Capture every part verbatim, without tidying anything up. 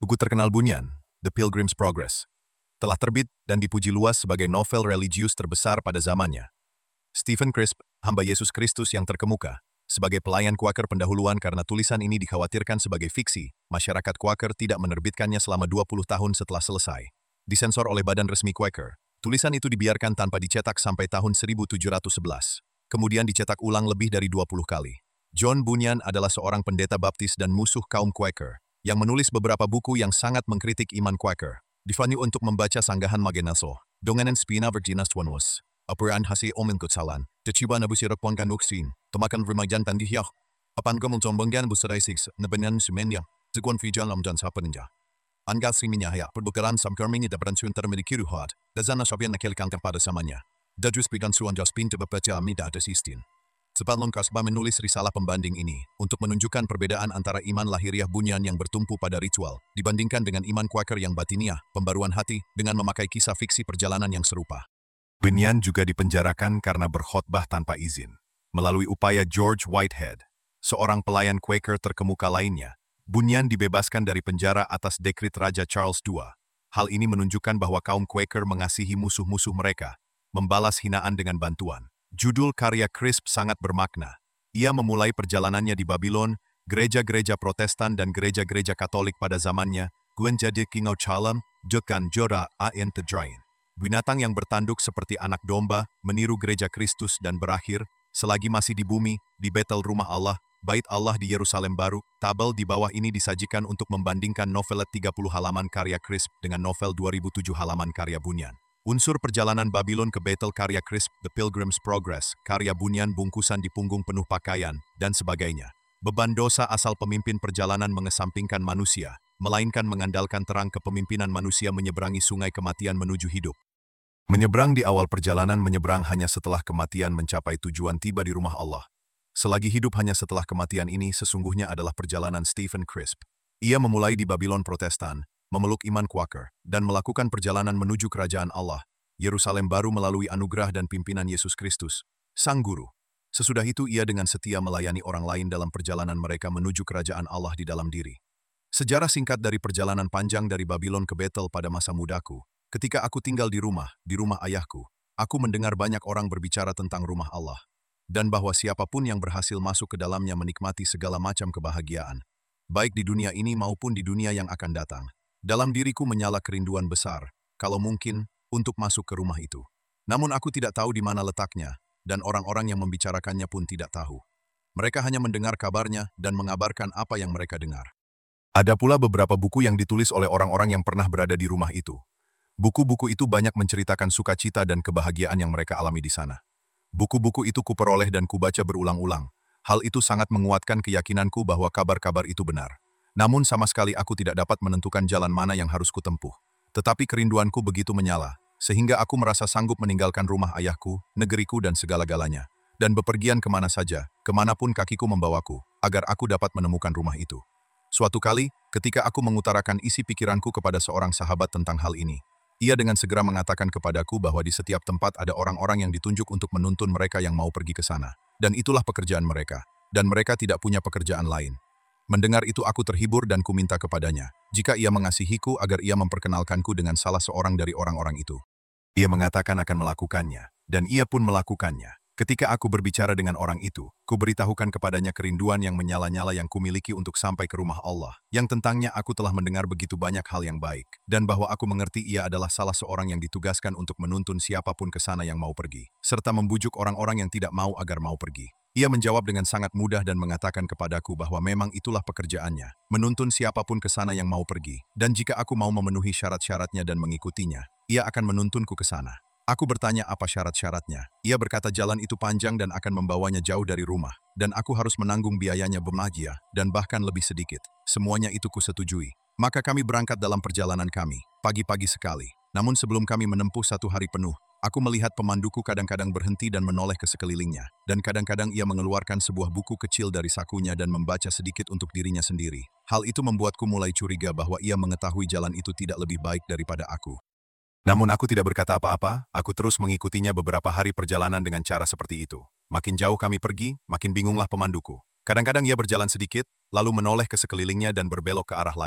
Buku terkenal Bunyan, The Pilgrim's Progress, telah terbit dan dipuji luas sebagai novel religius terbesar pada zamannya. Stephen Crisp, hamba Yesus Kristus yang terkemuka, sebagai pelayan Quaker pendahuluan karena tulisan ini dikhawatirkan sebagai fiksi, masyarakat Quaker tidak menerbitkannya selama dua puluh tahun setelah selesai. Disensor oleh badan resmi Quaker, tulisan itu dibiarkan tanpa dicetak sampai tahun seribu tujuh ratus sebelas. Kemudian dicetak ulang lebih dari dua puluh kali. John Bunyan adalah seorang pendeta baptis dan musuh kaum Quaker, yang menulis beberapa buku yang sangat mengkritik iman Quaker. Difanyu untuk membaca sanggahan Magenaso, Donganan Spina Virginas Tuanus, Apuran Hasi Omen Kutsalan, Techiba Nabusirap Pongkan Uksin, Tomakan Remajan Tandihyah, Apan Gomulton Bonggan Busarai Six, Nabanan Sumenya, Ziguan Fijan Lamjan Sapaninja. Anggal Siminyahya, perbukaran Samkarmini dapat Suntermedi Kiruhat, Dazana Sabian Nakelkan pada samanya. Dajus Pidan Suan Jaspin Tebapaca Amida Adasistin. Sepatlon Kasbah menulis risalah pembanding ini untuk menunjukkan perbedaan antara iman lahiriah Bunyan yang bertumpu pada ritual dibandingkan dengan iman Quaker yang batiniah, pembaruan hati, dengan memakai kisah fiksi perjalanan yang serupa. Bunyan juga dipenjarakan karena berkhotbah tanpa izin. Melalui upaya George Whitehead, seorang pelayan Quaker terkemuka lainnya, Bunyan dibebaskan dari penjara atas dekrit Raja Charles kedua. Hal ini menunjukkan bahwa kaum Quaker mengasihi musuh-musuh mereka, membalas hinaan dengan bantuan. Judul karya Crisp sangat bermakna. Ia memulai perjalanannya di Babylon, gereja-gereja Protestan dan gereja-gereja Katolik pada zamannya, Gwen jadi Kingau Chalam, Jekan Jora Aen Tedrain. Binatang yang bertanduk seperti anak domba, meniru gereja Kristus dan berakhir, selagi masih di bumi, di Betel rumah Allah, Bait Allah di Yerusalem baru. Tabel di bawah ini disajikan untuk membandingkan novelet tiga puluh halaman karya Crisp dengan novel dua ribu tujuh halaman karya Bunyan. Unsur perjalanan Babylon ke Betel karya Crisp, The Pilgrim's Progress, karya Bunyan bungkusan di punggung penuh pakaian, dan sebagainya. Beban dosa asal pemimpin perjalanan mengesampingkan manusia, melainkan mengandalkan terang kepemimpinan manusia menyeberangi sungai kematian menuju hidup. Menyeberang di awal perjalanan menyeberang hanya setelah kematian mencapai tujuan tiba di rumah Allah. Selagi hidup hanya setelah kematian ini sesungguhnya adalah perjalanan Stephen Crisp. Ia memulai di Babylon Protestan, memeluk iman Quaker, dan melakukan perjalanan menuju kerajaan Allah, Yerusalem baru melalui anugerah dan pimpinan Yesus Kristus, Sang Guru. Sesudah itu ia dengan setia melayani orang lain dalam perjalanan mereka menuju kerajaan Allah di dalam diri. Sejarah singkat dari perjalanan panjang dari Babylon ke Betel pada masa mudaku. Ketika aku tinggal di rumah, di rumah ayahku, aku mendengar banyak orang berbicara tentang rumah Allah, dan bahwa siapapun yang berhasil masuk ke dalamnya menikmati segala macam kebahagiaan, baik di dunia ini maupun di dunia yang akan datang. Dalam diriku menyala kerinduan besar, kalau mungkin, untuk masuk ke rumah itu. Namun aku tidak tahu di mana letaknya, dan orang-orang yang membicarakannya pun tidak tahu. Mereka hanya mendengar kabarnya dan mengabarkan apa yang mereka dengar. Ada pula beberapa buku yang ditulis oleh orang-orang yang pernah berada di rumah itu. Buku-buku itu banyak menceritakan sukacita dan kebahagiaan yang mereka alami di sana. Buku-buku itu kuperoleh dan kubaca berulang-ulang. Hal itu sangat menguatkan keyakinanku bahwa kabar-kabar itu benar. Namun sama sekali aku tidak dapat menentukan jalan mana yang harus kutempuh. Tetapi kerinduanku begitu menyala, sehingga aku merasa sanggup meninggalkan rumah ayahku, negeriku dan segala-galanya, dan bepergian kemana saja, kemanapun kakiku membawaku, agar aku dapat menemukan rumah itu. Suatu kali, ketika aku mengutarakan isi pikiranku kepada seorang sahabat tentang hal ini, ia dengan segera mengatakan kepadaku bahwa di setiap tempat ada orang-orang yang ditunjuk untuk menuntun mereka yang mau pergi ke sana. Dan itulah pekerjaan mereka, dan mereka tidak punya pekerjaan lain. Mendengar itu aku terhibur dan kuminta kepadanya, jika ia mengasihiku agar ia memperkenalkanku dengan salah seorang dari orang-orang itu. Ia mengatakan akan melakukannya, dan ia pun melakukannya. Ketika aku berbicara dengan orang itu, kuberitahukan kepadanya kerinduan yang menyala-nyala yang kumiliki untuk sampai ke rumah Allah, yang tentangnya aku telah mendengar begitu banyak hal yang baik, dan bahwa aku mengerti ia adalah salah seorang yang ditugaskan untuk menuntun siapapun ke sana yang mau pergi, serta membujuk orang-orang yang tidak mau agar mau pergi. Ia menjawab dengan sangat mudah dan mengatakan kepadaku bahwa memang itulah pekerjaannya, menuntun siapapun ke sana yang mau pergi, dan jika aku mau memenuhi syarat-syaratnya dan mengikutinya, ia akan menuntunku ke sana. Aku bertanya apa syarat-syaratnya. Ia berkata jalan itu panjang dan akan membawanya jauh dari rumah, dan aku harus menanggung biayanya bermagia, dan bahkan lebih sedikit. Semuanya itu kusetujui. Maka kami berangkat dalam perjalanan kami, pagi-pagi sekali. Namun sebelum kami menempuh satu hari penuh, aku melihat pemanduku kadang-kadang berhenti dan menoleh ke sekelilingnya, dan kadang-kadang ia mengeluarkan sebuah buku kecil dari sakunya dan membaca sedikit untuk dirinya sendiri. Hal itu membuatku mulai curiga bahwa ia mengetahui jalan itu tidak lebih baik daripada aku. Namun aku tidak berkata apa-apa, aku terus mengikutinya beberapa hari perjalanan dengan cara seperti itu. Makin jauh kami pergi, makin bingunglah pemanduku. Kadang-kadang ia berjalan sedikit, lalu menoleh ke sekelilingnya dan berbelok ke arah lain.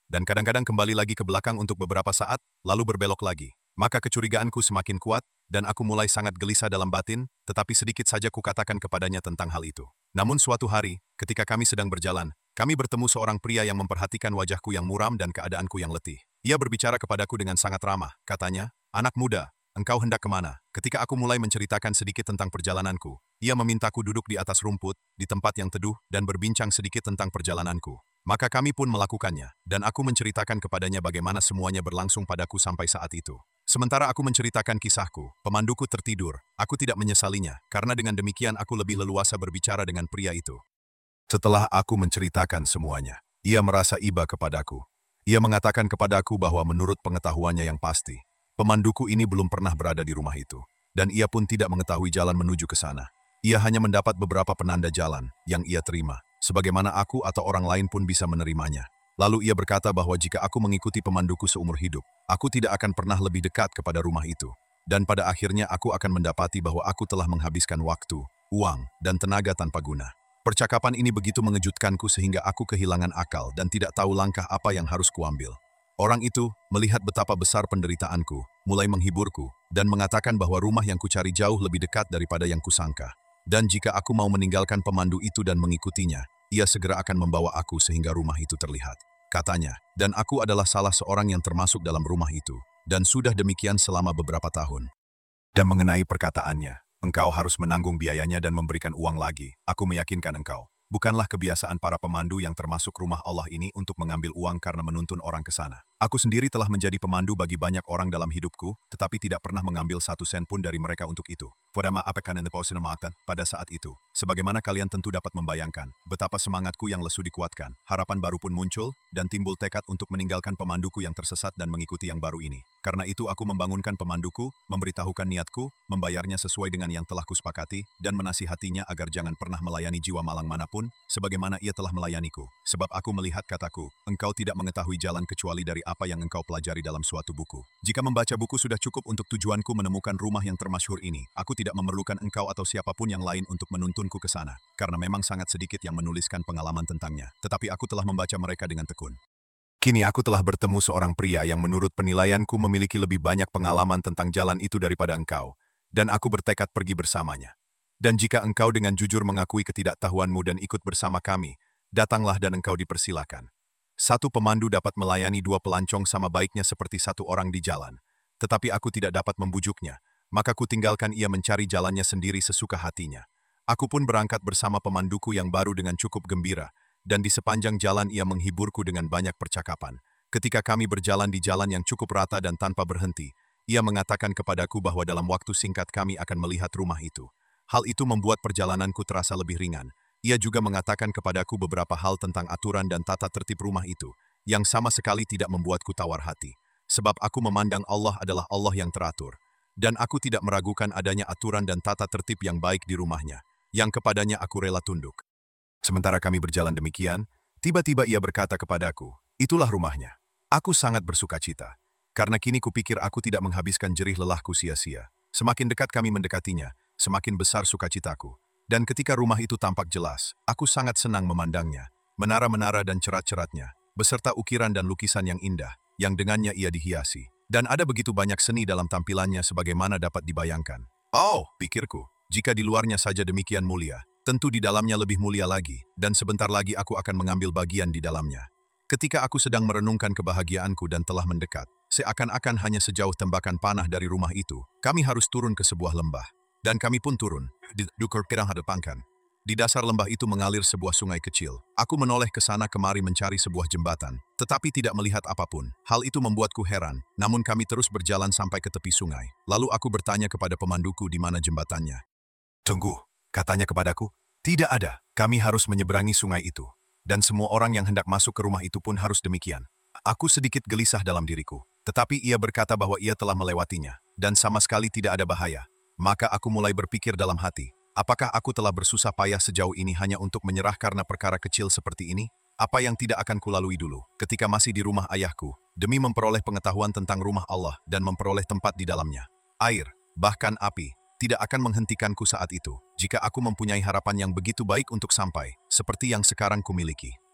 dan kadang-kadang kembali lagi ke belakang untuk beberapa saat, lalu berbelok lagi. Maka kecurigaanku semakin kuat, dan aku mulai sangat gelisah dalam batin, tetapi sedikit saja kukatakan kepadanya tentang hal itu. Namun suatu hari, ketika kami sedang berjalan, kami bertemu seorang pria yang memperhatikan wajahku yang muram dan keadaanku yang letih. Ia berbicara kepadaku dengan sangat ramah, katanya, "Anak muda, engkau hendak kemana?" Ketika aku mulai menceritakan sedikit tentang perjalananku, ia memintaku duduk di atas rumput, di tempat yang teduh, dan berbincang sedikit tentang perjalananku. Maka kami pun melakukannya, dan aku menceritakan kepadanya bagaimana semuanya berlangsung padaku sampai saat itu. Sementara aku menceritakan kisahku, pemanduku tertidur. Aku tidak menyesalinya, karena dengan demikian aku lebih leluasa berbicara dengan pria itu. Setelah aku menceritakan semuanya, ia merasa iba kepadaku. Ia mengatakan kepadaku bahwa menurut pengetahuannya yang pasti, pemanduku ini belum pernah berada di rumah itu, dan ia pun tidak mengetahui jalan menuju ke sana. Ia hanya mendapat beberapa penanda jalan yang ia terima, sebagaimana aku atau orang lain pun bisa menerimanya. Lalu ia berkata bahwa jika aku mengikuti pemanduku seumur hidup, aku tidak akan pernah lebih dekat kepada rumah itu. Dan pada akhirnya aku akan mendapati bahwa aku telah menghabiskan waktu, uang, dan tenaga tanpa guna. Percakapan ini begitu mengejutkanku sehingga aku kehilangan akal dan tidak tahu langkah apa yang harus kuambil. Orang itu melihat betapa besar penderitaanku, mulai menghiburku, dan mengatakan bahwa rumah yang kucari jauh lebih dekat daripada yang kusangka. Dan jika aku mau meninggalkan pemandu itu dan mengikutinya, ia segera akan membawa aku sehingga rumah itu terlihat. Katanya, dan aku adalah salah seorang yang termasuk dalam rumah itu, dan sudah demikian selama beberapa tahun. Dan mengenai perkataannya, engkau harus menanggung biayanya dan memberikan uang lagi, aku meyakinkan engkau. Bukanlah kebiasaan para pemandu yang termasuk rumah Allah ini untuk mengambil uang karena menuntun orang ke sana. Aku sendiri telah menjadi pemandu bagi banyak orang dalam hidupku, tetapi tidak pernah mengambil satu sen pun dari mereka untuk itu. Pada saat itu, sebagaimana kalian tentu dapat membayangkan, betapa semangatku yang lesu dikuatkan, harapan baru pun muncul, dan timbul tekad untuk meninggalkan pemanduku yang tersesat dan mengikuti yang baru ini. Karena itu aku membangunkan pemanduku, memberitahukan niatku, membayarnya sesuai dengan yang telah kusepakati, dan menasihatinya agar jangan pernah melayani jiwa malang manapun, sebagaimana ia telah melayaniku. Sebab aku melihat, kataku, engkau tidak mengetahui jalan kecuali dari apa yang engkau pelajari dalam suatu buku. Jika membaca buku sudah cukup untuk tujuanku menemukan rumah yang termasyhur ini, aku tidak memerlukan engkau atau siapapun yang lain untuk menuntunku ke sana, karena memang sangat sedikit yang menuliskan pengalaman tentangnya, tetapi aku telah membaca mereka dengan tekun. Kini aku telah bertemu seorang pria yang menurut penilaianku memiliki lebih banyak pengalaman tentang jalan itu daripada engkau, dan aku bertekad pergi bersamanya. Dan jika engkau dengan jujur mengakui ketidaktahuanmu dan ikut bersama kami, datanglah dan engkau dipersilakan. Satu pemandu dapat melayani dua pelancong sama baiknya seperti satu orang di jalan. Tetapi aku tidak dapat membujuknya, maka kutinggalkan ia mencari jalannya sendiri sesuka hatinya. Aku pun berangkat bersama pemanduku yang baru dengan cukup gembira, dan di sepanjang jalan ia menghiburku dengan banyak percakapan. Ketika kami berjalan di jalan yang cukup rata dan tanpa berhenti, ia mengatakan kepadaku bahwa dalam waktu singkat kami akan melihat rumah itu. Hal itu membuat perjalananku terasa lebih ringan. Ia juga mengatakan kepadaku beberapa hal tentang aturan dan tata tertib rumah itu, yang sama sekali tidak membuatku tawar hati. Sebab aku memandang Allah adalah Allah yang teratur. Dan aku tidak meragukan adanya aturan dan tata tertib yang baik di rumahnya, yang kepadanya aku rela tunduk. Sementara kami berjalan demikian, tiba-tiba ia berkata kepadaku, itulah rumahnya. Aku sangat bersukacita, karena kini kupikir aku tidak menghabiskan jerih lelahku sia-sia. Semakin dekat kami mendekatinya, semakin besar sukacitaku. Dan ketika rumah itu tampak jelas, aku sangat senang memandangnya, menara-menara dan cerat-ceratnya, beserta ukiran dan lukisan yang indah, yang dengannya ia dihiasi. Dan ada begitu banyak seni dalam tampilannya sebagaimana dapat dibayangkan. Oh, pikirku, jika di luarnya saja demikian mulia, tentu di dalamnya lebih mulia lagi, dan sebentar lagi aku akan mengambil bagian di dalamnya. Ketika aku sedang merenungkan kebahagiaanku dan telah mendekat, seakan-akan hanya sejauh tembakan panah dari rumah itu, kami harus turun ke sebuah lembah. Dan kami pun turun, di dukur pirang hadapankan. Di dasar lembah itu mengalir sebuah sungai kecil. Aku menoleh ke sana kemari mencari sebuah jembatan, tetapi tidak melihat apapun. Hal itu membuatku heran, namun kami terus berjalan sampai ke tepi sungai. Lalu aku bertanya kepada pemanduku di mana jembatannya. Tunggu, katanya kepadaku, tidak ada, kami harus menyeberangi sungai itu. Dan semua orang yang hendak masuk ke rumah itu pun harus demikian. Aku sedikit gelisah dalam diriku, tetapi ia berkata bahwa ia telah melewatinya, dan sama sekali tidak ada bahaya. Maka aku mulai berpikir dalam hati, apakah aku telah bersusah payah sejauh ini hanya untuk menyerah karena perkara kecil seperti ini? Apa yang tidak akan kulalui dulu, ketika masih di rumah ayahku, demi memperoleh pengetahuan tentang rumah Allah dan memperoleh tempat di dalamnya. Air, bahkan api, tidak akan menghentikanku saat itu, jika aku mempunyai harapan yang begitu baik untuk sampai, seperti yang sekarang kumiliki.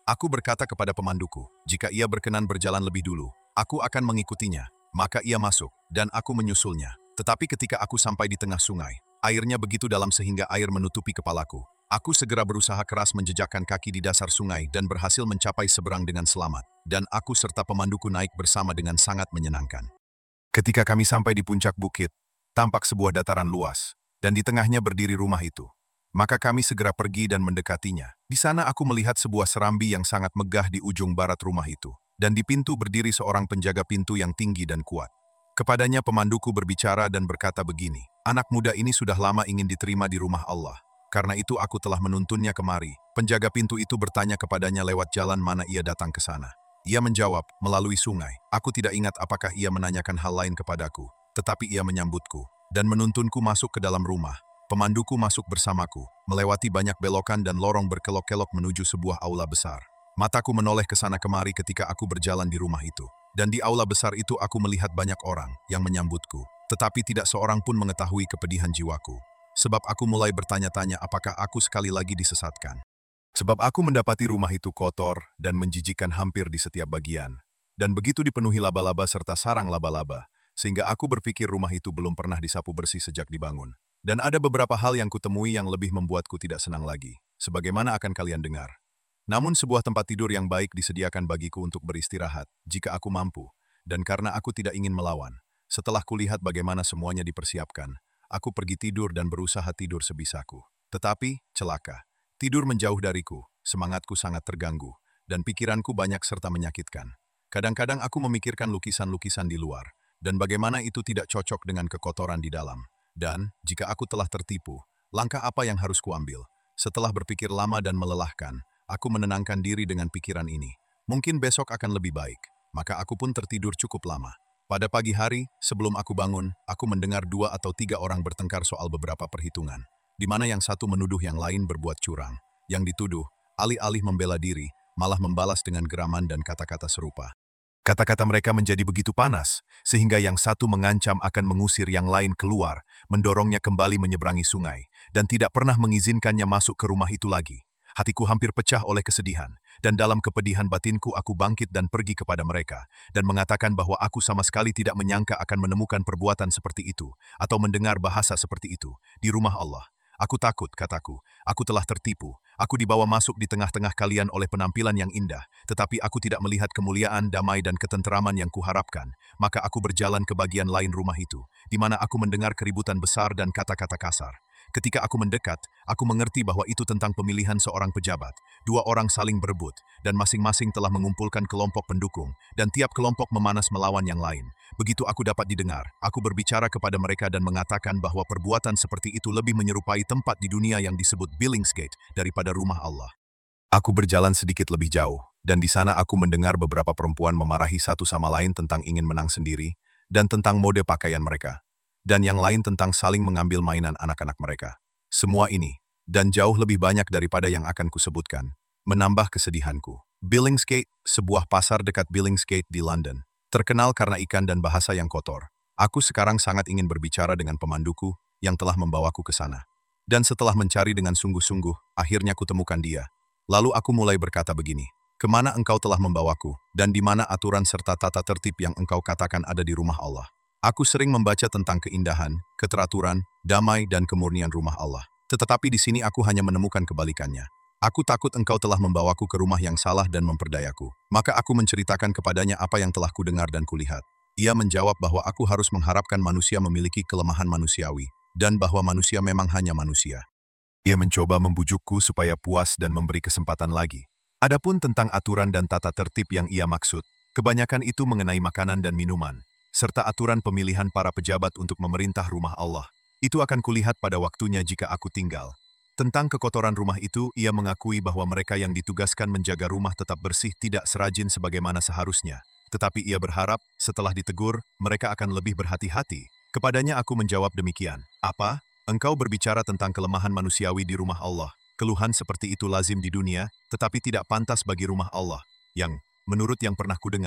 Aku berkata kepada pemanduku, jika ia berkenan berjalan lebih dulu, aku akan mengikutinya. Maka ia masuk, dan aku menyusulnya. Tetapi ketika aku sampai di tengah sungai, airnya begitu dalam sehingga air menutupi kepalaku. Aku segera berusaha keras menjejakkan kaki di dasar sungai dan berhasil mencapai seberang dengan selamat. Dan aku serta pemanduku naik bersama dengan sangat menyenangkan. Ketika kami sampai di puncak bukit, tampak sebuah dataran luas, dan di tengahnya berdiri rumah itu. Maka kami segera pergi dan mendekatinya. Di sana aku melihat sebuah serambi yang sangat megah di ujung barat rumah itu. Dan di pintu berdiri seorang penjaga pintu yang tinggi dan kuat. Kepadanya pemanduku berbicara dan berkata begini, anak muda ini sudah lama ingin diterima di rumah Allah. Karena itu aku telah menuntunnya kemari. Penjaga pintu itu bertanya kepadanya lewat jalan mana ia datang ke sana. Ia menjawab, melalui sungai. Aku tidak ingat apakah ia menanyakan hal lain kepadaku. Tetapi ia menyambutku dan menuntunku masuk ke dalam rumah. Pemanduku masuk bersamaku, melewati banyak belokan dan lorong berkelok-kelok menuju sebuah aula besar. Mataku menoleh ke sana kemari ketika aku berjalan di rumah itu. Dan di aula besar itu aku melihat banyak orang yang menyambutku. Tetapi tidak seorang pun mengetahui kepedihan jiwaku. Sebab aku mulai bertanya-tanya apakah aku sekali lagi disesatkan. Sebab aku mendapati rumah itu kotor dan menjijikkan hampir di setiap bagian. Dan begitu dipenuhi laba-laba serta sarang laba-laba, sehingga aku berpikir rumah itu belum pernah disapu bersih sejak dibangun. Dan ada beberapa hal yang kutemui yang lebih membuatku tidak senang lagi. Sebagaimana akan kalian dengar. Namun sebuah tempat tidur yang baik disediakan bagiku untuk beristirahat, jika aku mampu. Dan karena aku tidak ingin melawan, setelah kulihat bagaimana semuanya dipersiapkan, aku pergi tidur dan berusaha tidur sebisaku. Tetapi, celaka. Tidur menjauh dariku, semangatku sangat terganggu, dan pikiranku banyak serta menyakitkan. Kadang-kadang aku memikirkan lukisan-lukisan di luar, dan bagaimana itu tidak cocok dengan kekotoran di dalam. Dan, jika aku telah tertipu, langkah apa yang harus kuambil? Setelah berpikir lama dan melelahkan, aku menenangkan diri dengan pikiran ini. Mungkin besok akan lebih baik. Maka aku pun tertidur cukup lama. Pada pagi hari, sebelum aku bangun, aku mendengar dua atau tiga orang bertengkar soal beberapa perhitungan. Di mana yang satu menuduh yang lain berbuat curang. Yang dituduh, alih-alih membela diri, malah membalas dengan geraman dan kata-kata serupa. Kata-kata mereka menjadi begitu panas, sehingga yang satu mengancam akan mengusir yang lain keluar, mendorongnya kembali menyeberangi sungai, dan tidak pernah mengizinkannya masuk ke rumah itu lagi. Hatiku hampir pecah oleh kesedihan, dan dalam kepedihan batinku aku bangkit dan pergi kepada mereka, dan mengatakan bahwa aku sama sekali tidak menyangka akan menemukan perbuatan seperti itu, atau mendengar bahasa seperti itu, di rumah Allah. Aku takut, kataku, aku telah tertipu, aku dibawa masuk di tengah-tengah kalian oleh penampilan yang indah, tetapi aku tidak melihat kemuliaan, damai dan ketenteraman yang kuharapkan, maka aku berjalan ke bagian lain rumah itu, di mana aku mendengar keributan besar dan kata-kata kasar. Ketika aku mendekat, aku mengerti bahwa itu tentang pemilihan seorang pejabat. Dua orang saling berebut, dan masing-masing telah mengumpulkan kelompok pendukung, dan tiap kelompok memanas melawan yang lain. Begitu aku dapat didengar, aku berbicara kepada mereka dan mengatakan bahwa perbuatan seperti itu lebih menyerupai tempat di dunia yang disebut Billingsgate daripada rumah Allah. Aku berjalan sedikit lebih jauh, dan di sana aku mendengar beberapa perempuan memarahi satu sama lain tentang ingin menang sendiri, dan tentang mode pakaian mereka. Dan yang lain tentang saling mengambil mainan anak-anak mereka. Semua ini, dan jauh lebih banyak daripada yang akan kusebutkan, menambah kesedihanku. Billingsgate, sebuah pasar dekat Billingsgate di London, terkenal karena ikan dan bahasa yang kotor. Aku sekarang sangat ingin berbicara dengan pemanduku yang telah membawaku ke sana. Dan setelah mencari dengan sungguh-sungguh, akhirnya kutemukan dia. Lalu aku mulai berkata begini, kemana engkau telah membawaku, dan di mana aturan serta tata tertib yang engkau katakan ada di rumah Allah? Aku sering membaca tentang keindahan, keteraturan, damai, dan kemurnian rumah Allah. Tetapi di sini aku hanya menemukan kebalikannya. Aku takut engkau telah membawaku ke rumah yang salah dan memperdayaku. Maka aku menceritakan kepadanya apa yang telah kudengar dan kulihat. Ia menjawab bahwa aku harus mengharapkan manusia memiliki kelemahan manusiawi, dan bahwa manusia memang hanya manusia. Ia mencoba membujukku supaya puas dan memberi kesempatan lagi. Adapun tentang aturan dan tata tertib yang ia maksud, kebanyakan itu mengenai makanan dan minuman, serta aturan pemilihan para pejabat untuk memerintah rumah Allah. Itu akan kulihat pada waktunya jika aku tinggal. Tentang kekotoran rumah itu, ia mengakui bahwa mereka yang ditugaskan menjaga rumah tetap bersih tidak serajin sebagaimana seharusnya. Tetapi ia berharap, setelah ditegur, mereka akan lebih berhati-hati. Kepadanya aku menjawab demikian. Apa? Engkau berbicara tentang kelemahan manusiawi di rumah Allah. Keluhan seperti itu lazim di dunia, tetapi tidak pantas bagi rumah Allah. Yang, menurut yang pernah kudengar,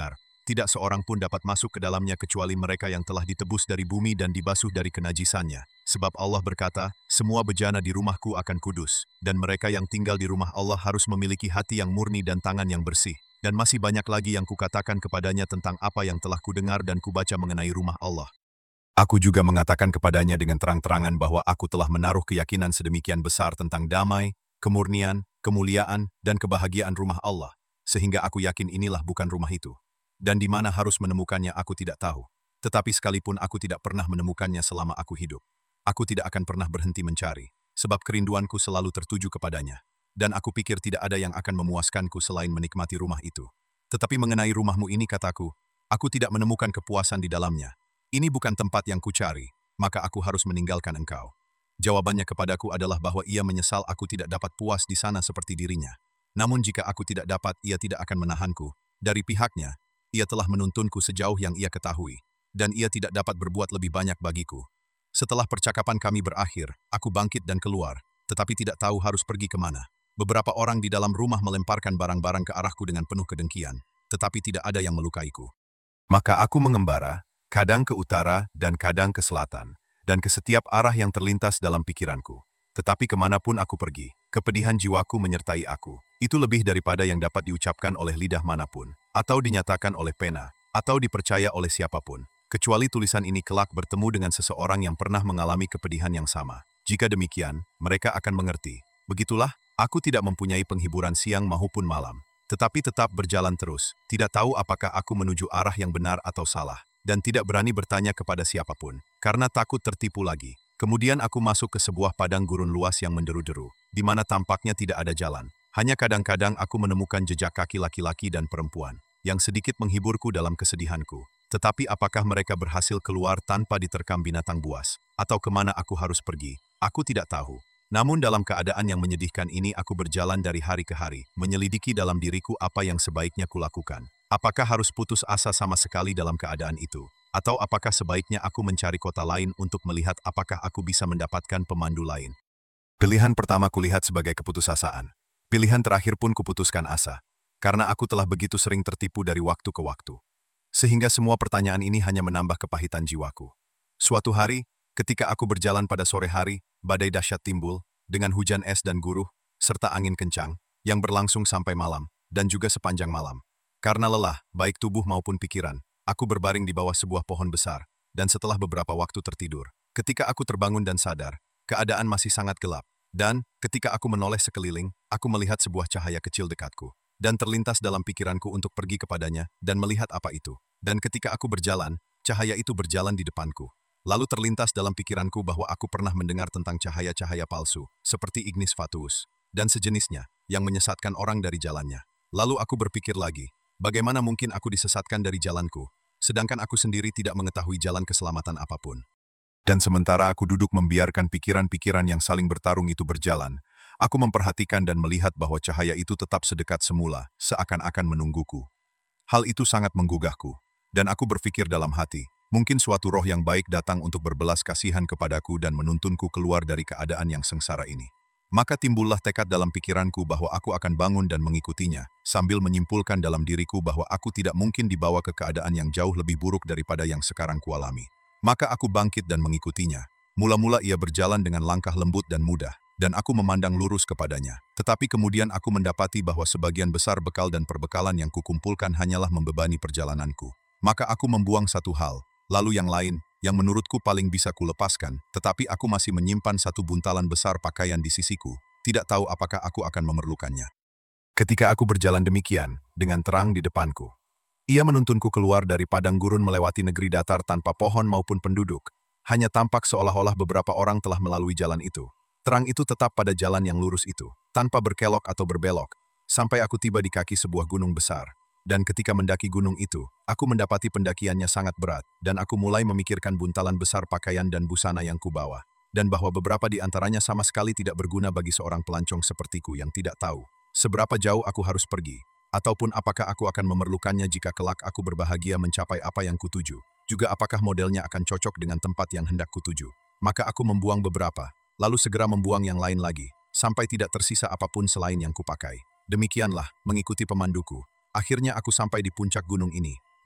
tidak seorang pun dapat masuk ke dalamnya kecuali mereka yang telah ditebus dari bumi dan dibasuh dari kenajisannya. Sebab Allah berkata, semua bejana di rumahku akan kudus, dan mereka yang tinggal di rumah Allah harus memiliki hati yang murni dan tangan yang bersih. Dan masih banyak lagi yang kukatakan kepadanya tentang apa yang telah kudengar dan kubaca mengenai rumah Allah. Aku juga mengatakan kepadanya dengan terang-terangan bahwa aku telah menaruh keyakinan sedemikian besar tentang damai, kemurnian, kemuliaan, dan kebahagiaan rumah Allah, sehingga aku yakin inilah bukan rumah itu. Dan di mana harus menemukannya aku tidak tahu. Tetapi sekalipun aku tidak pernah menemukannya selama aku hidup, aku tidak akan pernah berhenti mencari, sebab kerinduanku selalu tertuju kepadanya. Dan aku pikir tidak ada yang akan memuaskanku selain menikmati rumah itu. Tetapi mengenai rumahmu ini kataku, aku tidak menemukan kepuasan di dalamnya. Ini bukan tempat yang kucari, maka aku harus meninggalkan engkau. Jawabannya kepadaku adalah bahwa ia menyesal aku tidak dapat puas di sana seperti dirinya. Namun jika aku tidak dapat, ia tidak akan menahanku. Dari pihaknya, ia telah menuntunku sejauh yang ia ketahui, dan ia tidak dapat berbuat lebih banyak bagiku. Setelah percakapan kami berakhir, aku bangkit dan keluar, tetapi tidak tahu harus pergi kemana. Beberapa orang di dalam rumah melemparkan barang-barang ke arahku dengan penuh kedengkian, tetapi tidak ada yang melukaiku. Maka aku mengembara, kadang ke utara dan kadang ke selatan, dan ke setiap arah yang terlintas dalam pikiranku. Tetapi kemanapun aku pergi, kepedihan jiwaku menyertai aku. Itu lebih daripada yang dapat diucapkan oleh lidah manapun, atau dinyatakan oleh pena, atau dipercaya oleh siapapun. Kecuali tulisan ini kelak bertemu dengan seseorang yang pernah mengalami kepedihan yang sama. Jika demikian, mereka akan mengerti. Begitulah, aku tidak mempunyai penghiburan siang maupun malam, tetapi tetap berjalan terus, tidak tahu apakah aku menuju arah yang benar atau salah, dan tidak berani bertanya kepada siapapun, karena takut tertipu lagi. Kemudian aku masuk ke sebuah padang gurun luas yang menderu-deru, di mana tampaknya tidak ada jalan. Hanya kadang-kadang aku menemukan jejak kaki laki-laki dan perempuan, yang sedikit menghiburku dalam kesedihanku. Tetapi apakah mereka berhasil keluar tanpa diterkam binatang buas, atau kemana aku harus pergi, aku tidak tahu. Namun dalam keadaan yang menyedihkan ini aku berjalan dari hari ke hari, menyelidiki dalam diriku apa yang sebaiknya kulakukan. Apakah harus putus asa sama sekali dalam keadaan itu? Atau apakah sebaiknya aku mencari kota lain untuk melihat apakah aku bisa mendapatkan pemandu lain? Pilihan pertama kulihat sebagai keputusasaan. Pilihan terakhir pun kuputuskan asa, karena aku telah begitu sering tertipu dari waktu ke waktu. Sehingga semua pertanyaan ini hanya menambah kepahitan jiwaku. Suatu hari, ketika aku berjalan pada sore hari, badai dahsyat timbul, dengan hujan es dan guruh, serta angin kencang, yang berlangsung sampai malam, dan juga sepanjang malam. Karena lelah, baik tubuh maupun pikiran, aku berbaring di bawah sebuah pohon besar, dan setelah beberapa waktu tertidur, ketika aku terbangun dan sadar, keadaan masih sangat gelap, dan ketika aku menoleh sekeliling, aku melihat sebuah cahaya kecil dekatku, dan terlintas dalam pikiranku untuk pergi kepadanya dan melihat apa itu. Dan ketika aku berjalan, cahaya itu berjalan di depanku. Lalu terlintas dalam pikiranku bahwa aku pernah mendengar tentang cahaya-cahaya palsu, seperti ignis fatuus, dan sejenisnya, yang menyesatkan orang dari jalannya. Lalu aku berpikir lagi, bagaimana mungkin aku disesatkan dari jalanku, sedangkan aku sendiri tidak mengetahui jalan keselamatan apapun. Dan sementara aku duduk membiarkan pikiran-pikiran yang saling bertarung itu berjalan, aku memperhatikan dan melihat bahwa cahaya itu tetap sedekat semula, seakan-akan menungguku. Hal itu sangat menggugahku, dan aku berpikir dalam hati, mungkin suatu roh yang baik datang untuk berbelas kasihan kepadaku dan menuntunku keluar dari keadaan yang sengsara ini. Maka timbullah tekad dalam pikiranku bahwa aku akan bangun dan mengikutinya, sambil menyimpulkan dalam diriku bahwa aku tidak mungkin dibawa ke keadaan yang jauh lebih buruk daripada yang sekarang kualami. Maka aku bangkit dan mengikutinya. Mula-mula ia berjalan dengan langkah lembut dan mudah, dan aku memandang lurus kepadanya. Tetapi kemudian aku mendapati bahwa sebagian besar bekal dan perbekalan yang kukumpulkan hanyalah membebani perjalananku. Maka aku membuang satu hal, lalu yang lain, yang menurutku paling bisa kulepaskan, tetapi aku masih menyimpan satu buntalan besar pakaian di sisiku, tidak tahu apakah aku akan memerlukannya. Ketika aku berjalan demikian, dengan terang di depanku, ia menuntunku keluar dari padang gurun melewati negeri datar tanpa pohon maupun penduduk. Hanya tampak seolah-olah beberapa orang telah melalui jalan itu. Terang itu tetap pada jalan yang lurus itu, tanpa berkelok atau berbelok, sampai aku tiba di kaki sebuah gunung besar. Dan ketika mendaki gunung itu, aku mendapati pendakiannya sangat berat, dan aku mulai memikirkan buntalan besar pakaian dan busana yang kubawa, dan bahwa beberapa di antaranya sama sekali tidak berguna bagi seorang pelancong sepertiku yang tidak tahu seberapa jauh aku harus pergi, ataupun apakah aku akan memerlukannya jika kelak aku berbahagia mencapai apa yang kutuju, juga apakah modelnya akan cocok dengan tempat yang hendak kutuju. Maka aku membuang beberapa, lalu segera membuang yang lain lagi, sampai tidak tersisa apapun selain yang kupakai. Demikianlah, mengikuti pemanduku. Akhirnya aku sampai di puncak gunung ini,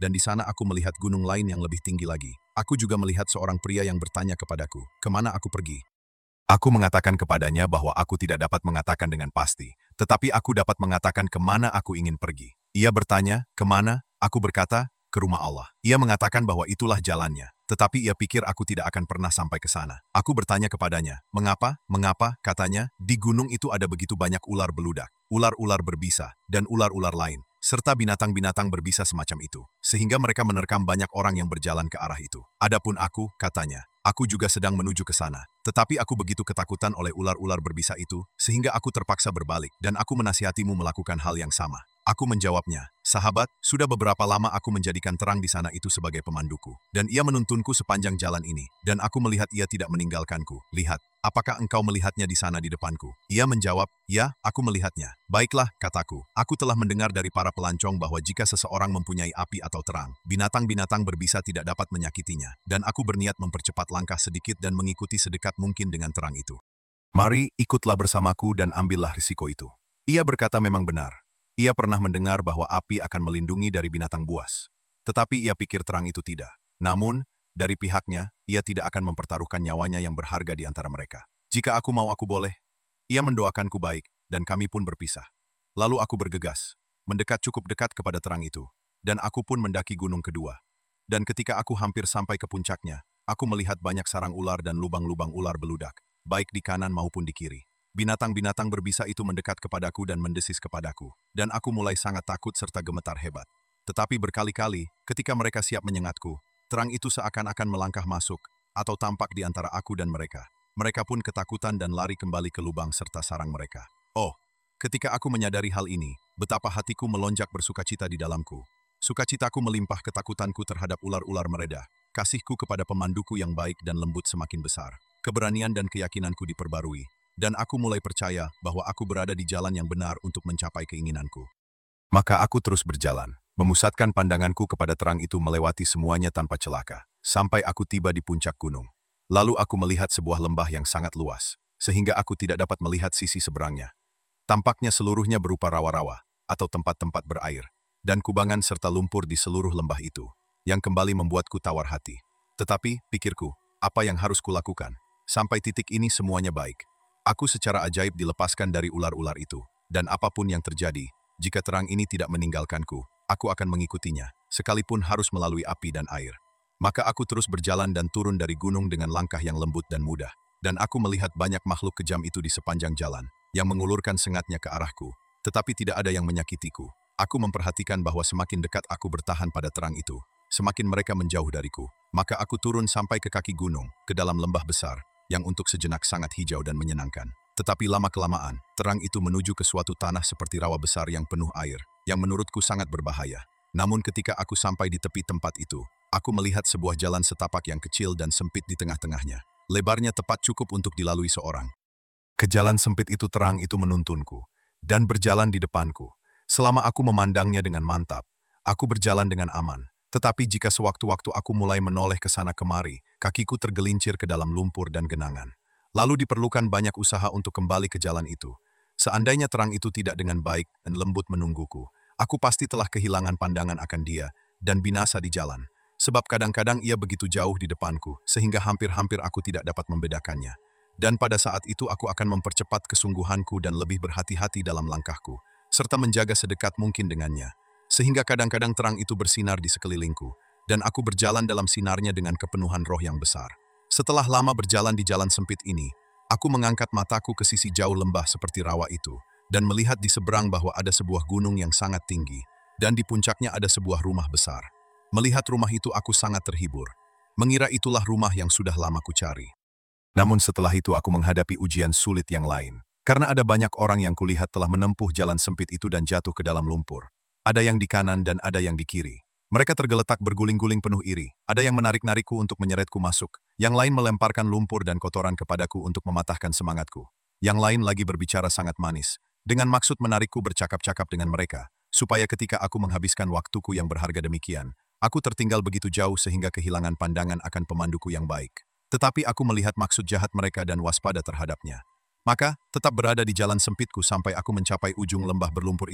dan di sana aku melihat gunung lain yang lebih tinggi lagi. Aku juga melihat seorang pria yang bertanya kepadaku, kemana aku pergi? Aku mengatakan kepadanya bahwa aku tidak dapat mengatakan dengan pasti, tetapi aku dapat mengatakan kemana aku ingin pergi. Ia bertanya, kemana? Aku berkata, ke rumah Allah. Ia mengatakan bahwa itulah jalannya, tetapi ia pikir aku tidak akan pernah sampai ke sana. Aku bertanya kepadanya, mengapa? Mengapa? Katanya, di gunung itu ada begitu banyak ular beludak, ular-ular berbisa, dan ular-ular lain, serta binatang-binatang berbisa semacam itu, sehingga mereka menerkam banyak orang yang berjalan ke arah itu. Adapun aku, katanya, aku juga sedang menuju ke sana, tetapi aku begitu ketakutan oleh ular-ular berbisa itu, sehingga aku terpaksa berbalik, dan aku menasihatimu melakukan hal yang sama. Aku menjawabnya, sahabat, sudah beberapa lama aku menjadikan terang di sana itu sebagai pemanduku, dan ia menuntunku sepanjang jalan ini, dan aku melihat ia tidak meninggalkanku. Lihat, apakah engkau melihatnya di sana di depanku? Ia menjawab, ya, aku melihatnya. Baiklah, kataku, aku telah mendengar dari para pelancong bahwa jika seseorang mempunyai api atau terang, binatang-binatang berbisa tidak dapat menyakitinya, dan aku berniat mempercepat langkah sedikit dan mengikuti sedekat mungkin dengan terang itu. Mari, ikutlah bersamaku dan ambillah risiko itu. Ia berkata memang benar. Ia pernah mendengar bahwa api akan melindungi dari binatang buas. Tetapi ia pikir terang itu tidak. Namun, dari pihaknya, ia tidak akan mempertaruhkan nyawanya yang berharga di antara mereka. Jika aku mau aku boleh. Ia mendoakanku baik, dan kami pun berpisah. Lalu aku bergegas, mendekat cukup dekat kepada terang itu, dan aku pun mendaki gunung kedua. Dan ketika aku hampir sampai ke puncaknya, aku melihat banyak sarang ular dan lubang-lubang ular beludak, baik di kanan maupun di kiri. Binatang-binatang berbisa itu mendekat kepadaku dan mendesis kepadaku, dan aku mulai sangat takut serta gemetar hebat. Tetapi berkali-kali, ketika mereka siap menyengatku, terang itu seakan-akan melangkah masuk, atau tampak di antara aku dan mereka. Mereka pun ketakutan dan lari kembali ke lubang serta sarang mereka. Oh, ketika aku menyadari hal ini, betapa hatiku melonjak bersukacita di dalamku. Sukacitaku melimpah ketakutanku terhadap ular-ular mereda. Kasihku kepada pemanduku yang baik dan lembut semakin besar. Keberanian dan keyakinanku diperbarui. Dan aku mulai percaya bahwa aku berada di jalan yang benar untuk mencapai keinginanku. Maka aku terus berjalan, memusatkan pandanganku kepada terang itu melewati semuanya tanpa celaka, sampai aku tiba di puncak gunung. Lalu aku melihat sebuah lembah yang sangat luas, sehingga aku tidak dapat melihat sisi seberangnya. Tampaknya seluruhnya berupa rawa-rawa, atau tempat-tempat berair, dan kubangan serta lumpur di seluruh lembah itu, yang kembali membuatku tawar hati. Tetapi, pikirku, apa yang harus kulakukan? Sampai titik ini semuanya baik. Aku secara ajaib dilepaskan dari ular-ular itu, dan apapun yang terjadi, jika terang ini tidak meninggalkanku, aku akan mengikutinya, sekalipun harus melalui api dan air. Maka aku terus berjalan dan turun dari gunung dengan langkah yang lembut dan mudah, dan aku melihat banyak makhluk kejam itu di sepanjang jalan, yang mengulurkan sengatnya ke arahku, tetapi tidak ada yang menyakitiku. Aku memperhatikan bahwa semakin dekat aku bertahan pada terang itu, semakin mereka menjauh dariku. Maka aku turun sampai ke kaki gunung, ke dalam lembah besar, yang untuk sejenak sangat hijau dan menyenangkan. Tetapi lama-kelamaan, terang itu menuju ke suatu tanah seperti rawa besar yang penuh air, yang menurutku sangat berbahaya. Namun ketika aku sampai di tepi tempat itu, aku melihat sebuah jalan setapak yang kecil dan sempit di tengah-tengahnya. Lebarnya tepat cukup untuk dilalui seorang. Ke jalan sempit itu terang itu menuntunku, dan berjalan di depanku. Selama aku memandangnya dengan mantap, aku berjalan dengan aman. Tetapi jika sewaktu-waktu aku mulai menoleh ke sana kemari, kakiku tergelincir ke dalam lumpur dan genangan. Lalu diperlukan banyak usaha untuk kembali ke jalan itu. Seandainya terang itu tidak dengan baik dan lembut menungguku, aku pasti telah kehilangan pandangan akan dia dan binasa di jalan. Sebab kadang-kadang ia begitu jauh di depanku, sehingga hampir-hampir aku tidak dapat membedakannya. Dan pada saat itu aku akan mempercepat kesungguhanku dan lebih berhati-hati dalam langkahku, serta menjaga sedekat mungkin dengannya. Sehingga kadang-kadang terang itu bersinar di sekelilingku, dan aku berjalan dalam sinarnya dengan kepenuhan roh yang besar. Setelah lama berjalan di jalan sempit ini, aku mengangkat mataku ke sisi jauh lembah seperti rawa itu, dan melihat di seberang bahwa ada sebuah gunung yang sangat tinggi, dan di puncaknya ada sebuah rumah besar. Melihat rumah itu aku sangat terhibur, mengira itulah rumah yang sudah lama kucari. Namun setelah itu aku menghadapi ujian sulit yang lain, karena ada banyak orang yang kulihat telah menempuh jalan sempit itu dan jatuh ke dalam lumpur. Ada yang di kanan dan ada yang di kiri. Mereka tergeletak berguling-guling penuh iri. Ada yang menarik-narikku untuk menyeretku masuk. Yang lain melemparkan lumpur dan kotoran kepadaku untuk mematahkan semangatku. Yang lain lagi berbicara sangat manis, dengan maksud menarikku bercakap-cakap dengan mereka, supaya ketika aku menghabiskan waktuku yang berharga demikian, aku tertinggal begitu jauh sehingga kehilangan pandangan akan pemanduku yang baik. Tetapi aku melihat maksud jahat mereka dan waspada terhadapnya. Maka, tetap berada di jalan sempitku sampai aku mencapai ujung lembah berlumpur itu,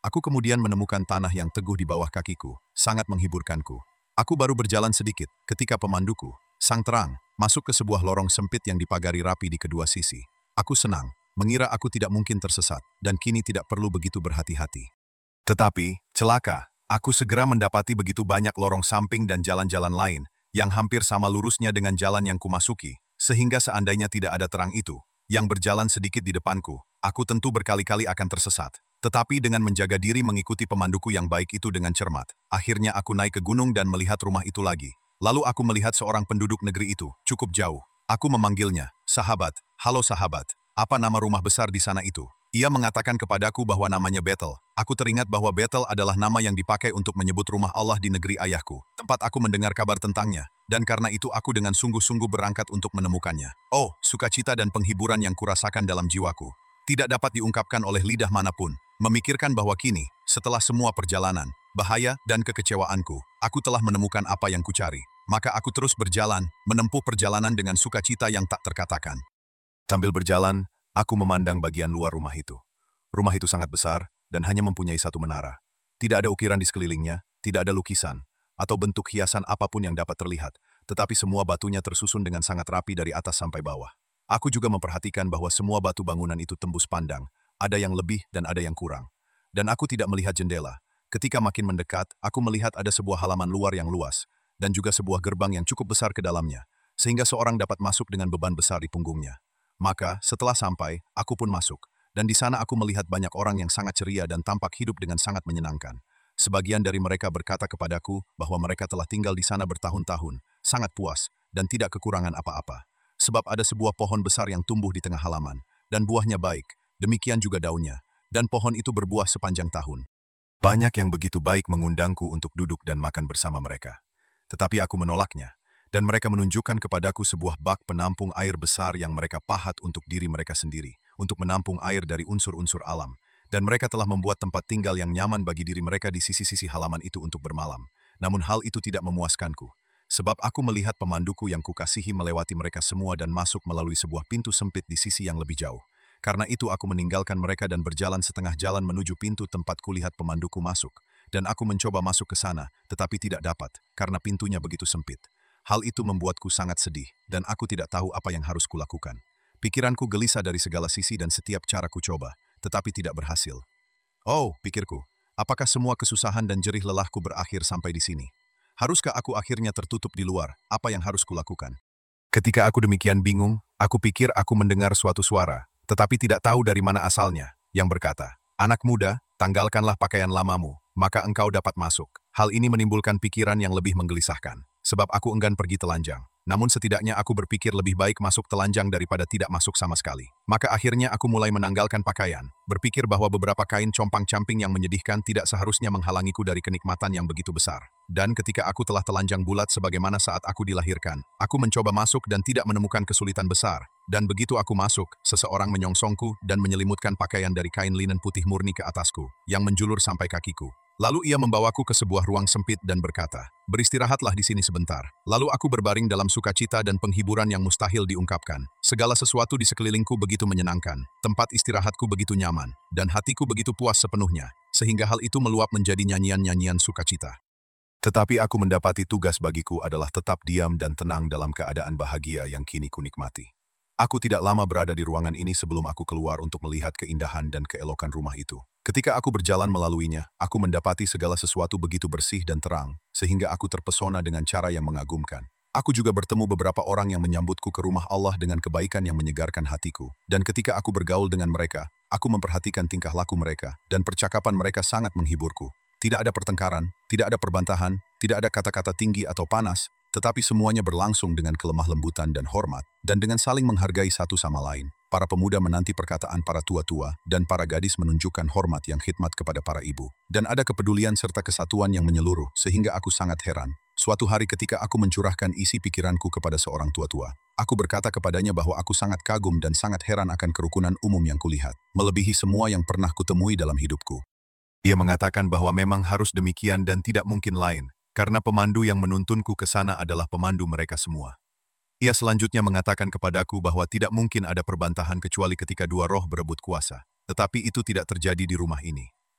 Aku kemudian menemukan tanah yang teguh di bawah kakiku, sangat menghiburkanku. Aku baru berjalan sedikit ketika pemanduku, sang terang, masuk ke sebuah lorong sempit yang dipagari rapi di kedua sisi. Aku senang, mengira aku tidak mungkin tersesat, dan kini tidak perlu begitu berhati-hati. Tetapi, celaka, aku segera mendapati begitu banyak lorong samping dan jalan-jalan lain, yang hampir sama lurusnya dengan jalan yang kumasuki, sehingga seandainya tidak ada terang itu, yang berjalan sedikit di depanku, aku tentu berkali-kali akan tersesat. Tetapi dengan menjaga diri mengikuti pemanduku yang baik itu dengan cermat, akhirnya aku naik ke gunung dan melihat rumah itu lagi. Lalu aku melihat seorang penduduk negeri itu, cukup jauh. Aku memanggilnya, "Sahabat, halo sahabat, apa nama rumah besar di sana itu?" Ia mengatakan kepadaku bahwa namanya Betel. Aku teringat bahwa Betel adalah nama yang dipakai untuk menyebut rumah Allah di negeri ayahku, tempat aku mendengar kabar tentangnya, dan karena itu aku dengan sungguh-sungguh berangkat untuk menemukannya. Oh, sukacita dan penghiburan yang kurasakan dalam jiwaku tidak dapat diungkapkan oleh lidah manapun. Memikirkan bahwa kini, setelah semua perjalanan, bahaya, dan kekecewaanku, aku telah menemukan apa yang kucari. Maka aku terus berjalan, menempuh perjalanan dengan sukacita yang tak terkatakan. Sambil berjalan, aku memandang bagian luar rumah itu. Rumah itu sangat besar, dan hanya mempunyai satu menara. Tidak ada ukiran di sekelilingnya, tidak ada lukisan, atau bentuk hiasan apapun yang dapat terlihat, tetapi semua batunya tersusun dengan sangat rapi dari atas sampai bawah. Aku juga memperhatikan bahwa semua batu bangunan itu tembus pandang, ada yang lebih dan ada yang kurang. Dan aku tidak melihat jendela. Ketika makin mendekat, aku melihat ada sebuah halaman luar yang luas, dan juga sebuah gerbang yang cukup besar ke dalamnya, sehingga seorang dapat masuk dengan beban besar di punggungnya. Maka, setelah sampai, aku pun masuk, dan di sana aku melihat banyak orang yang sangat ceria dan tampak hidup dengan sangat menyenangkan. Sebagian dari mereka berkata kepadaku bahwa mereka telah tinggal di sana bertahun-tahun, sangat puas, dan tidak kekurangan apa-apa. Sebab ada sebuah pohon besar yang tumbuh di tengah halaman, dan buahnya baik, demikian juga daunnya, dan pohon itu berbuah sepanjang tahun. Banyak yang begitu baik mengundangku untuk duduk dan makan bersama mereka. Tetapi aku menolaknya, dan mereka menunjukkan kepadaku sebuah bak penampung air besar yang mereka pahat untuk diri mereka sendiri, untuk menampung air dari unsur-unsur alam, dan mereka telah membuat tempat tinggal yang nyaman bagi diri mereka di sisi-sisi halaman itu untuk bermalam. Namun hal itu tidak memuaskanku, sebab aku melihat pemanduku yang kukasihi melewati mereka semua dan masuk melalui sebuah pintu sempit di sisi yang lebih jauh. Karena itu aku meninggalkan mereka dan berjalan setengah jalan menuju pintu tempat kulihat pemanduku masuk, dan aku mencoba masuk ke sana, tetapi tidak dapat, karena pintunya begitu sempit. Hal itu membuatku sangat sedih, dan aku tidak tahu apa yang harus kulakukan. Pikiranku gelisah dari segala sisi dan setiap cara ku coba, tetapi tidak berhasil. Oh, pikirku, apakah semua kesusahan dan jerih lelahku berakhir sampai di sini? Haruskah aku akhirnya tertutup di luar? Apa yang harus kulakukan? Ketika aku demikian bingung, aku pikir aku mendengar suatu suara, tetapi tidak tahu dari mana asalnya, yang berkata, "Anak muda, tanggalkanlah pakaian lamamu, maka engkau dapat masuk." Hal ini menimbulkan pikiran yang lebih menggelisahkan, sebab aku enggan pergi telanjang. Namun setidaknya aku berpikir lebih baik masuk telanjang daripada tidak masuk sama sekali. Maka akhirnya aku mulai menanggalkan pakaian, berpikir bahwa beberapa kain compang-camping yang menyedihkan tidak seharusnya menghalangiku dari kenikmatan yang begitu besar. Dan ketika aku telah telanjang bulat sebagaimana saat aku dilahirkan, aku mencoba masuk dan tidak menemukan kesulitan besar. Dan begitu aku masuk, seseorang menyongsongku dan menyelimutkan pakaian dari kain linen putih murni ke atasku, yang menjulur sampai kakiku. Lalu ia membawaku ke sebuah ruang sempit dan berkata, "Beristirahatlah di sini sebentar." Lalu aku berbaring dalam sukacita dan penghiburan yang mustahil diungkapkan. Segala sesuatu di sekelilingku begitu menyenangkan, tempat istirahatku begitu nyaman, dan hatiku begitu puas sepenuhnya, sehingga hal itu meluap menjadi nyanyian-nyanyian sukacita. Tetapi aku mendapati tugas bagiku adalah tetap diam dan tenang dalam keadaan bahagia yang kini kunikmati. Aku tidak lama berada di ruangan ini sebelum aku keluar untuk melihat keindahan dan keelokan rumah itu. Ketika aku berjalan melaluinya, aku mendapati segala sesuatu begitu bersih dan terang, sehingga aku terpesona dengan cara yang mengagumkan. Aku juga bertemu beberapa orang yang menyambutku ke rumah Allah dengan kebaikan yang menyegarkan hatiku. Dan ketika aku bergaul dengan mereka, aku memperhatikan tingkah laku mereka, dan percakapan mereka sangat menghiburku. Tidak ada pertengkaran, tidak ada perbantahan, tidak ada kata-kata tinggi atau panas, tetapi semuanya berlangsung dengan kelemah lembutan dan hormat, dan dengan saling menghargai satu sama lain. Para pemuda menanti perkataan para tua-tua, dan para gadis menunjukkan hormat yang khidmat kepada para ibu. Dan ada kepedulian serta kesatuan yang menyeluruh, sehingga aku sangat heran. Suatu hari ketika aku mencurahkan isi pikiranku kepada seorang tua-tua, aku berkata kepadanya bahwa aku sangat kagum dan sangat heran akan kerukunan umum yang kulihat, melebihi semua yang pernah kutemui dalam hidupku. Ia mengatakan bahwa memang harus demikian dan tidak mungkin lain, karena pemandu yang menuntunku ke sana adalah pemandu mereka semua. Ia selanjutnya mengatakan kepadaku bahwa tidak mungkin ada perbantahan kecuali ketika dua roh berebut kuasa, tetapi itu tidak terjadi di rumah ini.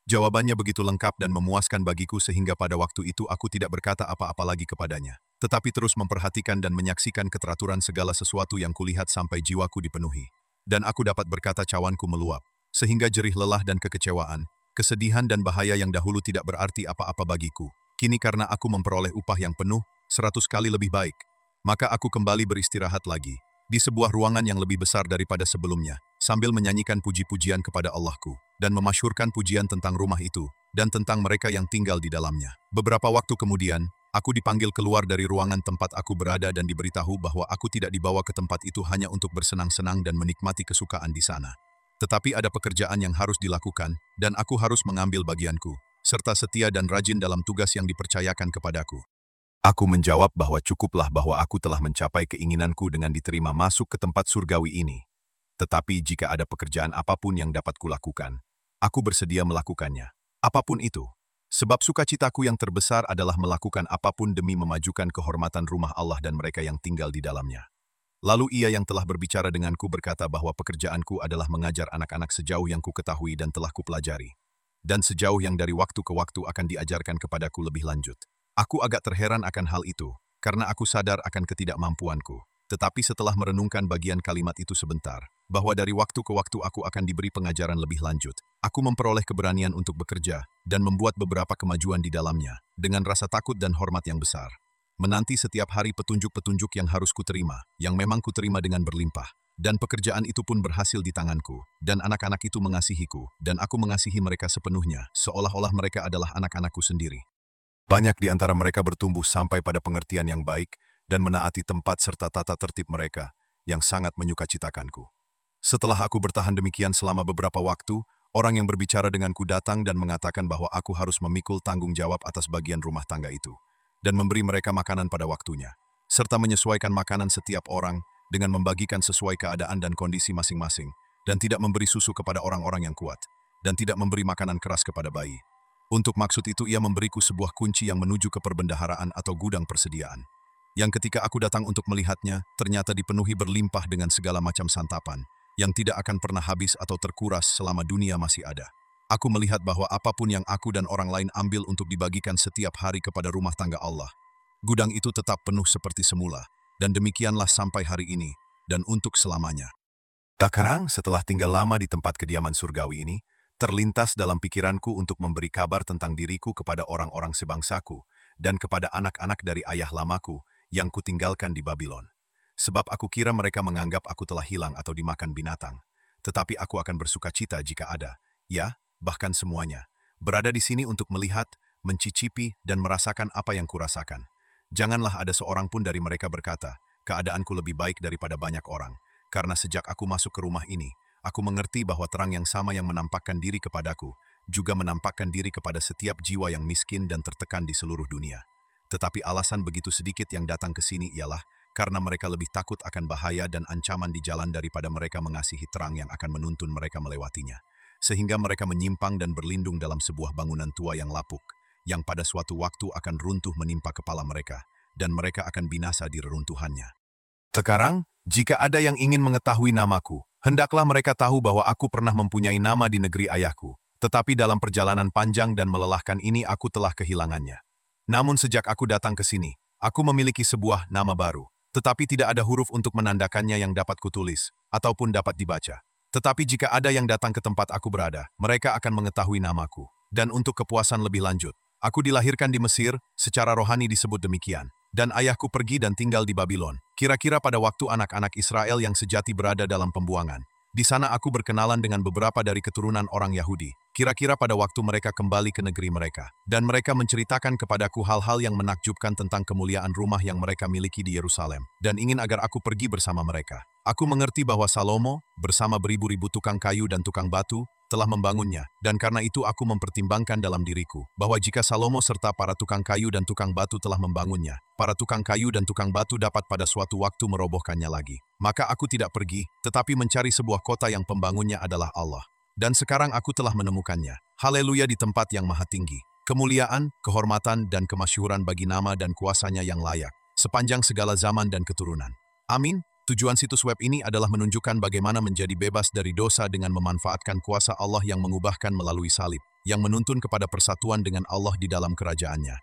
Jawabannya begitu lengkap dan memuaskan bagiku sehingga pada waktu itu aku tidak berkata apa-apa lagi kepadanya, tetapi terus memperhatikan dan menyaksikan keteraturan segala sesuatu yang kulihat sampai jiwaku dipenuhi. Dan aku dapat berkata cawanku meluap, sehingga jerih lelah dan kekecewaan, kesedihan dan bahaya yang dahulu tidak berarti apa-apa bagiku. Kini karena aku memperoleh upah yang penuh, seratus kali lebih baik, maka aku kembali beristirahat lagi, di sebuah ruangan yang lebih besar daripada sebelumnya, sambil menyanyikan puji-pujian kepada Allahku, dan memasyhurkan pujian tentang rumah itu, dan tentang mereka yang tinggal di dalamnya. Beberapa waktu kemudian, aku dipanggil keluar dari ruangan tempat aku berada dan diberitahu bahwa aku tidak dibawa ke tempat itu hanya untuk bersenang-senang dan menikmati kesukaan di sana. Tetapi ada pekerjaan yang harus dilakukan, dan aku harus mengambil bagianku, serta setia dan rajin dalam tugas yang dipercayakan kepadaku. Aku menjawab bahwa cukuplah bahwa aku telah mencapai keinginanku dengan diterima masuk ke tempat surgawi ini. Tetapi jika ada pekerjaan apapun yang dapat kulakukan, aku bersedia melakukannya. Apapun itu. Sebab sukacitaku yang terbesar adalah melakukan apapun demi memajukan kehormatan rumah Allah dan mereka yang tinggal di dalamnya. Lalu ia yang telah berbicara denganku berkata bahwa pekerjaanku adalah mengajar anak-anak sejauh yang ku ketahui dan telah kupelajari. Dan sejauh yang dari waktu ke waktu akan diajarkan kepadaku lebih lanjut. Aku agak terheran akan hal itu, karena aku sadar akan ketidakmampuanku. Tetapi setelah merenungkan bagian kalimat itu sebentar, bahwa dari waktu ke waktu aku akan diberi pengajaran lebih lanjut, aku memperoleh keberanian untuk bekerja, dan membuat beberapa kemajuan di dalamnya, dengan rasa takut dan hormat yang besar. Menanti setiap hari petunjuk-petunjuk yang harus kuterima, yang memang kuterima dengan berlimpah. Dan pekerjaan itu pun berhasil di tanganku, dan anak-anak itu mengasihiku, dan aku mengasihi mereka sepenuhnya, seolah-olah mereka adalah anak-anakku sendiri. Banyak di antara mereka bertumbuh sampai pada pengertian yang baik dan menaati tempat serta tata tertib mereka yang sangat menyukacitakanku. Setelah aku bertahan demikian selama beberapa waktu, orang yang berbicara denganku datang dan mengatakan bahwa aku harus memikul tanggung jawab atas bagian rumah tangga itu dan memberi mereka makanan pada waktunya, serta menyesuaikan makanan setiap orang dengan membagikan sesuai keadaan dan kondisi masing-masing, dan tidak memberi susu kepada orang-orang yang kuat, dan tidak memberi makanan keras kepada bayi. Untuk maksud itu ia memberiku sebuah kunci yang menuju ke perbendaharaan atau gudang persediaan. Yang ketika aku datang untuk melihatnya, ternyata dipenuhi berlimpah dengan segala macam santapan, yang tidak akan pernah habis atau terkuras selama dunia masih ada. Aku melihat bahwa apapun yang aku dan orang lain ambil untuk dibagikan setiap hari kepada rumah tangga Allah, gudang itu tetap penuh seperti semula, dan demikianlah sampai hari ini, dan untuk selamanya. Sekarang, setelah tinggal lama di tempat kediaman surgawi ini, terlintas dalam pikiranku untuk memberi kabar tentang diriku kepada orang-orang sebangsaku dan kepada anak-anak dari ayah lamaku yang kutinggalkan di Babylon. Sebab aku kira mereka menganggap aku telah hilang atau dimakan binatang. Tetapi aku akan bersukacita jika ada, ya, bahkan semuanya, berada di sini untuk melihat, mencicipi, dan merasakan apa yang kurasakan. Janganlah ada seorang pun dari mereka berkata, keadaanku lebih baik daripada banyak orang, karena sejak aku masuk ke rumah ini, aku mengerti bahwa terang yang sama yang menampakkan diri kepadaku, juga menampakkan diri kepada setiap jiwa yang miskin dan tertekan di seluruh dunia. Tetapi alasan begitu sedikit yang datang ke sini ialah karena mereka lebih takut akan bahaya dan ancaman di jalan daripada mereka mengasihi terang yang akan menuntun mereka melewatinya. Sehingga mereka menyimpang dan berlindung dalam sebuah bangunan tua yang lapuk, yang pada suatu waktu akan runtuh menimpa kepala mereka, dan mereka akan binasa di reruntuhannya. Sekarang, jika ada yang ingin mengetahui namaku, hendaklah mereka tahu bahwa aku pernah mempunyai nama di negeri ayahku, tetapi dalam perjalanan panjang dan melelahkan ini aku telah kehilangannya. Namun sejak aku datang ke sini, aku memiliki sebuah nama baru, tetapi tidak ada huruf untuk menandakannya yang dapat kutulis, ataupun dapat dibaca. Tetapi jika ada yang datang ke tempat aku berada, mereka akan mengetahui namaku. Dan untuk kepuasan lebih lanjut, aku dilahirkan di Mesir, secara rohani disebut demikian. Dan ayahku pergi dan tinggal di Babylon, kira-kira pada waktu anak-anak Israel yang sejati berada dalam pembuangan. Di sana aku berkenalan dengan beberapa dari keturunan orang Yahudi, kira-kira pada waktu mereka kembali ke negeri mereka. Dan mereka menceritakan kepadaku hal-hal yang menakjubkan tentang kemuliaan rumah yang mereka miliki di Yerusalem, dan ingin agar aku pergi bersama mereka. Aku mengerti bahwa Salomo, bersama beribu-ribu tukang kayu dan tukang batu, telah membangunnya, dan karena itu aku mempertimbangkan dalam diriku, bahwa jika Salomo serta para tukang kayu dan tukang batu telah membangunnya, para tukang kayu dan tukang batu dapat pada suatu waktu merobohkannya lagi. Maka aku tidak pergi, tetapi mencari sebuah kota yang pembangunnya adalah Allah. Dan sekarang aku telah menemukannya. Haleluya di tempat yang maha tinggi. Kemuliaan, kehormatan, dan kemasyhuran bagi nama dan kuasanya yang layak, sepanjang segala zaman dan keturunan. Amin. Tujuan situs web ini adalah menunjukkan bagaimana menjadi bebas dari dosa dengan memanfaatkan kuasa Allah yang mengubahkan melalui salib. yang menuntun kepada persatuan dengan Allah di dalam kerajaannya.